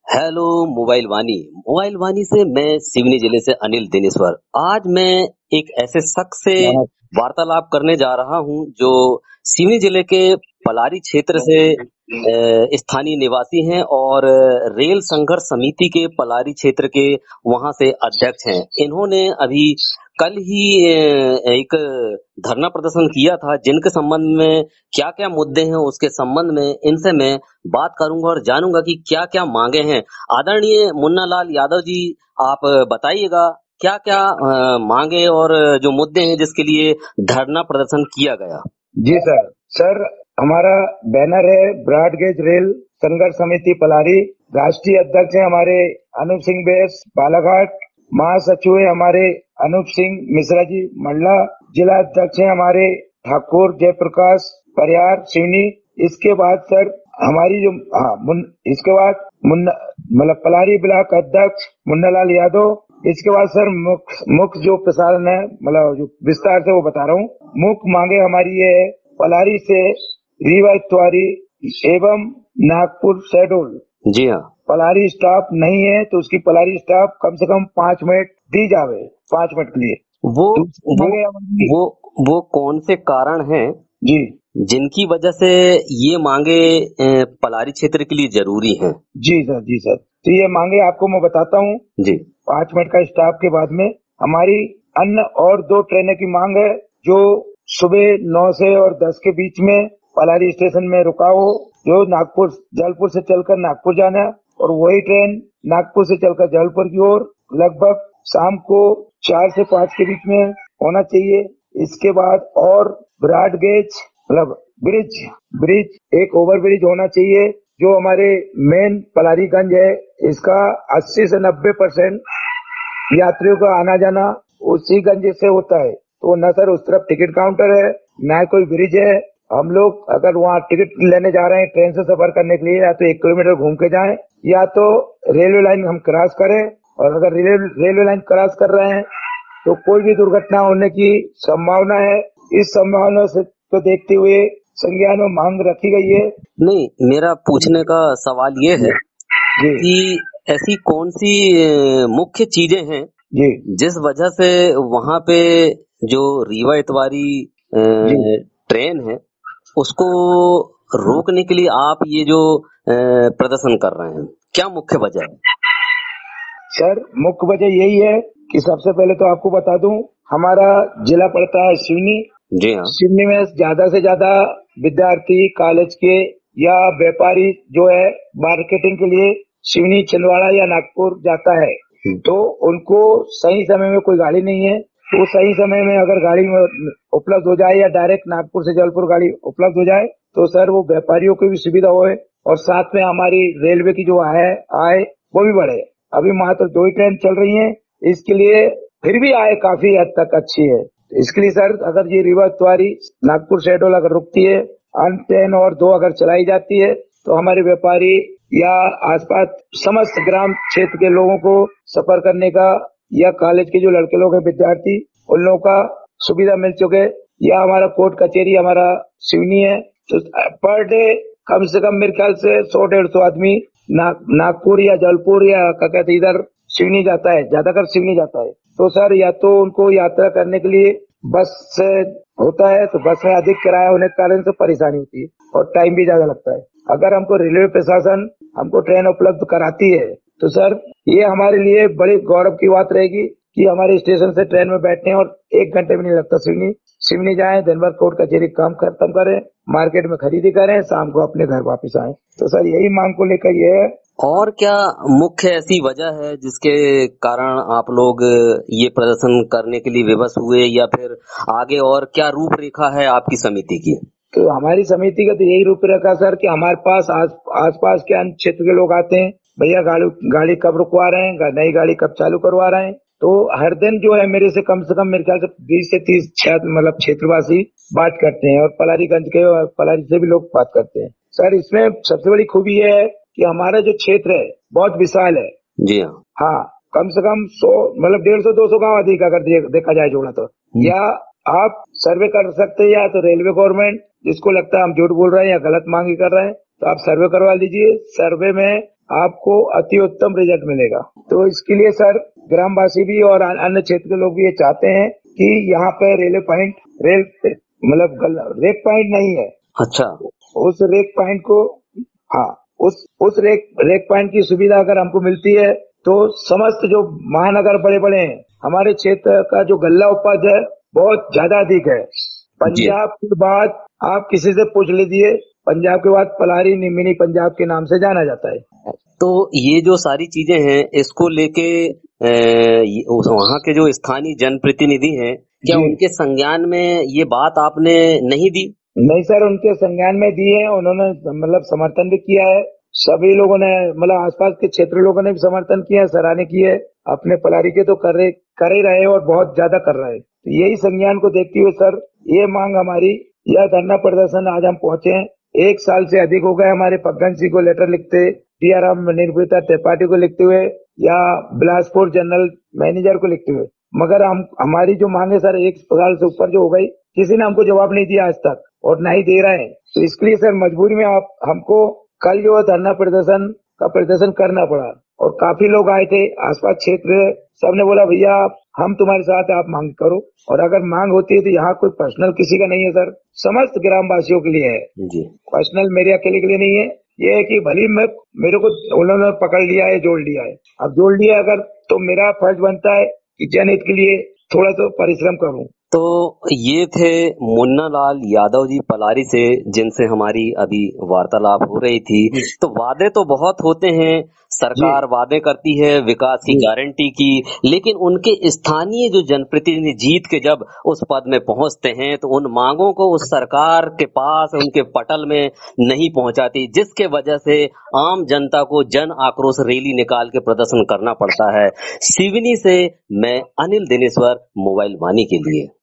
Hello mobile वाणी से मैं सिवनी जिले से अनिल दिनेश्वर। आज मैं एक ऐसे शख्स से वार्तालाप करने जा रहा हूं जो सिवनी जिले के पलारी क्षेत्र से स्थानीय निवासी हैं और रेल संघर्ष समिति के पलारी क्षेत्र के वहां से अध्यक्ष हैं। इन्होंने अभी कल ही एक धरना प्रदर्शन किया था, जिनके संबंध में क्या क्या मुद्दे हैं उसके संबंध में इनसे मैं बात करूंगा और जानूंगा कि क्या क्या मांगे हैं। आदरणीय मुन्ना लाल यादव जी, आप बताइएगा क्या क्या मांगे और जो मुद्दे हैं जिसके लिए धरना प्रदर्शन किया गया। जी सर हमारा बैनर है ब्रॉडगेज रेल संघर्ष समिति पलारी। राष्ट्रीय अध्यक्ष है हमारे अनूप सिंह बेस बालाघाट। महासचिव है हमारे अनूप सिंह मिश्रा जी मंडला। जिला अध्यक्ष है हमारे ठाकुर जयप्रकाश परियार सिवनी। इसके बाद सर हमारी जो इसके बाद मतलब पलारी ब्लॉक अध्यक्ष मुन्नालाल यादव। इसके बाद सर मुख्य जो प्रसारण है मतलब जो विस्तार से वो बता रहा हूँ। मुख्य मांगे हमारी ये है पलारी से रीवा इतवारी एवं नागपुर शेड्यूल। जी हाँ, पलारी स्टाफ नहीं है तो उसकी पलारी स्टाफ कम से कम 5 मिनट दी जावे, 5 मिनट के लिए। वो कौन से कारण हैं जी जिनकी वजह से ये मांगे पलारी क्षेत्र के लिए जरूरी हैं? जी सर तो ये मांगे आपको मैं बताता हूँ जी। 5 मिनट का स्टाफ के बाद में हमारी अन्य और 2 ट्रेनें की मांग है जो सुबह 9 से और 10 के बीच में पलारी स्टेशन में रुका हो, जो नागपुर जलपुर से चलकर नागपुर जाना है, और वही ट्रेन नागपुर से चलकर जलपुर की ओर लगभग शाम को 4 से 5 के बीच में होना चाहिए। इसके बाद और ब्रॉडगेज मतलब ब्रिज एक ओवर ब्रिज होना चाहिए जो हमारे मेन पलारीगंज है। इसका 80 से 90% यात्रियों का आना जाना उसी गंज से होता है। तो न सर उस तरफ टिकट काउंटर है न कोई ब्रिज है। हम लोग अगर वहाँ टिकट लेने जा रहे हैं ट्रेन से सफर करने के लिए, या तो 1 किलोमीटर घूम के जाएं या तो रेलवे लाइन हम क्रॉस करें। और अगर रेलवे लाइन क्रॉस कर रहे हैं तो कोई भी दुर्घटना होने की संभावना है। इस संभावना से को देखते हुए संज्ञान में मांग रखी गई है। नहीं, मेरा पूछने का सवाल ये है कि ऐसी कौन सी मुख्य चीजें हैं जी जिस वजह से वहां पे जो रीवा इतवारी ट्रेन है उसको रोकने के लिए आप ये जो प्रदर्शन कर रहे हैं, क्या मुख्य वजह है? सर मुख्य वजह यही है कि सबसे पहले तो आपको बता दूं हमारा जिला पड़ता है सिवनी। जी हाँ। सिवनी में ज्यादा से ज्यादा विद्यार्थी कॉलेज के या व्यापारी जो है मार्केटिंग के लिए सिवनी छिंदवाड़ा या नागपुर जाता है। तो उनको सही समय में कोई गाड़ी नहीं है, तो सही समय में अगर गाड़ी में उपलब्ध हो जाए या डायरेक्ट नागपुर से जलपुर गाड़ी उपलब्ध हो जाए तो सर वो व्यापारियों को भी सुविधा होए और साथ में हमारी रेलवे की जो आय वो भी बढ़े। अभी मात्र 2 ही ट्रेन चल रही हैं, इसके लिए फिर भी आय काफी हद तक अच्छी है। इसके लिए सर अगर ये रीवा इतवारी नागपुर शेड्यूल अगर रुकती है, अन्य ट्रेन और 2 अगर चलाई जाती है तो हमारे व्यापारी या आसपास समस्त ग्राम क्षेत्र के लोगों को सफर करने का या कॉलेज के जो लड़के लोग हैं विद्यार्थी उन लोगों का सुविधा मिल चुके। या हमारा कोर्ट कचहरी हमारा सिवनी है, तो पर डे कम से कम मेरे ख्याल से 100-150 आदमी नागपुर या जलपुर या क्या कहते इधर सिवनी जाता है, ज्यादातर सिवनी जाता है। तो सर या तो उनको यात्रा करने के लिए बस से होता है तो बस में अधिक किराया होने के कारण से परेशानी होती है और टाइम भी ज्यादा लगता है। अगर हमको रेलवे प्रशासन हमको ट्रेन उपलब्ध कराती है तो सर ये हमारे लिए बड़ी गौरव की बात रहेगी कि हमारे स्टेशन से ट्रेन में बैठने और 1 घंटे भी नहीं लगता। सिवनी जाएं, दिन भर कोर्ट कचहरी काम खत्म करें, मार्केट में खरीदी करें, शाम को अपने घर वापस आएं। तो सर यही मांग को लेकर ये है। और क्या मुख्य ऐसी वजह है जिसके कारण आप लोग ये प्रदर्शन करने के लिए विवश हुए, या फिर आगे और क्या रूपरेखा है आपकी समिति की? तो हमारी समिति का तो यही रूपरेखा सर कि हमारे पास आसपास के अन्य क्षेत्र के लोग आते हैं, भैया गाड़ी कब रुकवा रहे हैं, नई गाड़ी कब चालू करवा रहे हैं। तो हर दिन जो है मेरे से कम मेरे ख्याल से 20 से 30 मतलब क्षेत्रवासी बात करते हैं और पलारीगंज के और पलारी से भी लोग बात करते हैं। सर इसमें सबसे बड़ी खूबी ये है कि हमारा जो क्षेत्र है बहुत विशाल है। जी हाँ, कम से कम 100 मतलब 150-200 गाँव अधिक अगर देखा जाए जोड़ा तो। या आप सर्वे कर सकते हैं, या तो रेलवे गवर्नमेंट जिसको लगता है हम झूठ बोल रहे हैं या गलत मांगी कर रहे हैं तो आप सर्वे करवा लीजिए। सर्वे में आपको अति उत्तम रिजल्ट मिलेगा। तो इसके लिए सर ग्रामवासी भी और अन्य क्षेत्र के लोग भी ये चाहते हैं कि यहाँ पे रेलवे पॉइंट रेक पॉइंट नहीं है। अच्छा। उस रेक पॉइंट को उस रेक पॉइंट की सुविधा अगर हमको मिलती है तो समस्त जो महानगर बड़े बड़े हैं, हमारे क्षेत्र का जो गल्ला उपज है बहुत ज्यादा अधिक है। पंजाब के बाद आप किसी से पूछ लीजिए, पंजाब के बाद पलारी मिनी पंजाब के नाम से जाना जाता है। तो ये जो सारी चीजें हैं इसको लेके वहाँ के जो स्थानीय जनप्रतिनिधि हैं, क्या उनके संज्ञान में ये बात आपने नहीं दी? नहीं सर, उनके संज्ञान में दी है, उन्होंने समर्थन भी किया है। सभी लोगों ने आसपास के क्षेत्र लोगों ने भी समर्थन किया है, सराहना की है। अपने पलारी के तो कर ही रहे और बहुत ज्यादा कर रहे हैं। तो यही संज्ञान को देखते हुए सर ये मांग हमारी, यह धरना प्रदर्शन आज हम पहुंचे हैं। 1 साल से अधिक हो गए हमारे पगन सिंह को लेटर लिखते, DRM निर्भीता त्रिपाठी को लिखते हुए या बिलासपुर जनरल मैनेजर को लिखते हुए, मगर हमारी जो मांगे सर 1 साल से ऊपर जो हो गई, किसी ने हमको जवाब नहीं दिया आज तक और नहीं दे रहे हैं। तो इसके लिए सर मजबूरी में हमको कल जो धरना प्रदर्शन करना पड़ा और काफी लोग आए थे आसपास क्षेत्र, सबने बोला भैया हम तुम्हारे साथ, आप मांग करो। और अगर मांग होती है तो यहाँ कोई पर्सनल किसी का नहीं है सर, समस्त ग्रामवासियों के लिए है जी, पर्सनल मेरे अकेले के लिए नहीं है। ये है कि भले मेरे को उन्होंने पकड़ लिया है, जोड़ लिया है, अब जोड़ लिया अगर तो मेरा फर्ज बनता है कि जनहित के लिए थोड़ा तो परिश्रम करूं। तो ये थे मुन्ना लाल यादव जी पलारी से, जिनसे हमारी अभी वार्तालाप हो रही थी। तो वादे तो बहुत होते हैं, सरकार वादे करती है विकास की गारंटी की, लेकिन उनके स्थानीय जो जनप्रतिनिधि जीत के जब उस पद में पहुंचते हैं तो उन मांगों को उस सरकार के पास उनके पटल में नहीं पहुंचाती, जिसके वजह से आम जनता को जन आक्रोश रैली निकाल के प्रदर्शन करना पड़ता है। सिवनी से मैं अनिल दिनेश्वर, मोबाइल वाणी के लिए।